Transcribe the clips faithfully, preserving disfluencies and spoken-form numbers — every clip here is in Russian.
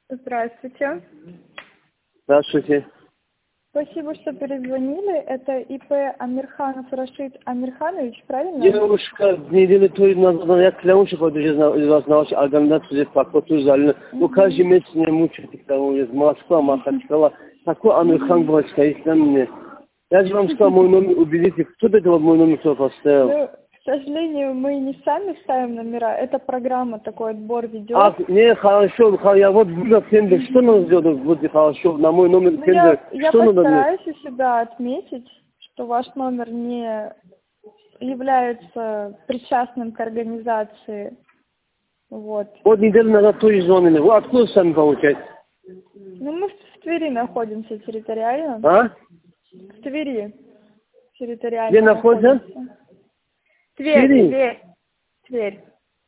Здравствуйте. Здравствуйте. Спасибо, что перезвонили. Это ИП Амирханов Рашид Амирханович, правильно? Девушка, неделю той назад я клянусь, что из вас на вашей организации паспорту взяли. Ну, каждый месяц мне мучает, потому из Москвы, Махачкала. Такой Амирхан был, если мне. Я же вам сказал, мой номер уберите. Кто это мой номер поставил? Ну, к сожалению, мы не сами ставим номера. Это программа такой отбор ведет. А, не, хорошо, я вот буду тендер. Что надо сделать? Вот хорошо, на мой номер Ну, тендер. я, я Что надо мне? постараюсь у себя отметить, что ваш номер не является причастным к организации. Вот. Вот неделю назад тоже звонили. Вы откуда сами получаете? Ну, мы в Твери находимся территориально. А? В Твери территориально Где находится? находимся. Тверь, Твери? Тверь, Тверь.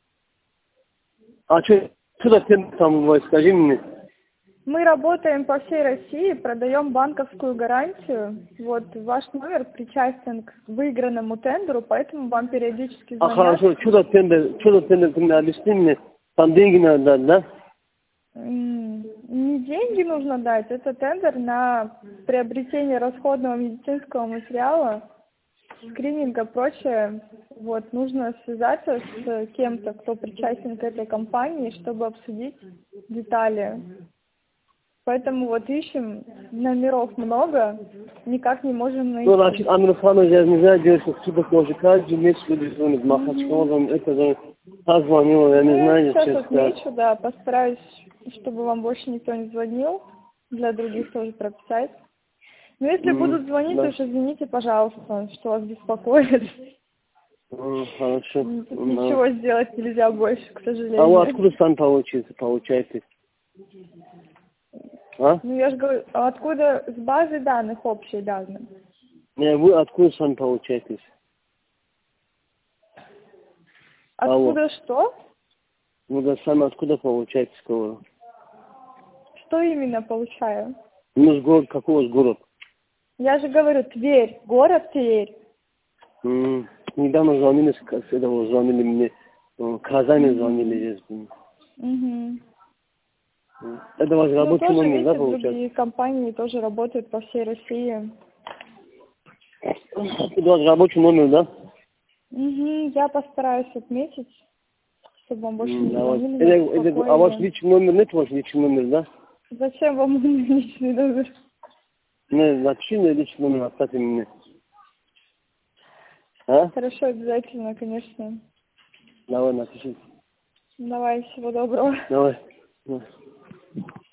А что, что тендер там, вы скажи мне? Мы работаем по всей России, продаем банковскую гарантию. Вот ваш номер причастен к выигранному тендеру, поэтому вам периодически А звонят. хорошо, что за тендер, что за тендер, ты мне объясни мне, там деньги надо дать, да? М, Не деньги нужно дать, это тендер на приобретение расходного медицинского материала, скрининга, прочее. Вот, нужно связаться с кем-то, кто причастен к этой компании, чтобы обсудить детали. Поэтому вот ищем, номеров много, никак не можем найти. Ну, значит, Амирханов, я не знаю, девушка, кто такой уже, каждый месяц люди звонят, Махачкала, это звонит, та звонила, я не Ну, знаю, я сейчас честно сказать. отмечу, да, постараюсь, чтобы вам больше никто не звонил, для других тоже прописать. Но если М, будут звонить, да. то уж извините, пожалуйста, что вас беспокоит. М, Хорошо. Тут Да. ничего сделать нельзя больше, к А вы сожалению. откуда сами получаете, получаете? А? Ну, я же говорю, а откуда с базы данных общей данные? Не, вы откуда сами получаетесь? Алло. Откуда что? Ну, да, сами откуда получаете, сказала? Что именно получаю? Ну, с город, какой у вас город? Я же говорю, Тверь, город Тверь. М, Недавно звонили, с с этого звонили мне, э, Казани звонили здесь. Угу. М. Это ваш Ну, рабочий тоже, номер, да, видите, получается? другие компании тоже работают по всей России. Это ваш рабочий номер, да? Угу, я постараюсь отметить, чтобы вам больше М, не Давай. звонили, не Это- это- А ваш беспокоили. личный номер, нет ваш личный номер, да? Зачем вам мой личный номер? Не, напиши мне личный номер, оставьте мне. А? Хорошо, обязательно, конечно. Давай, напиши. Давай, всего доброго. Давай. Давай.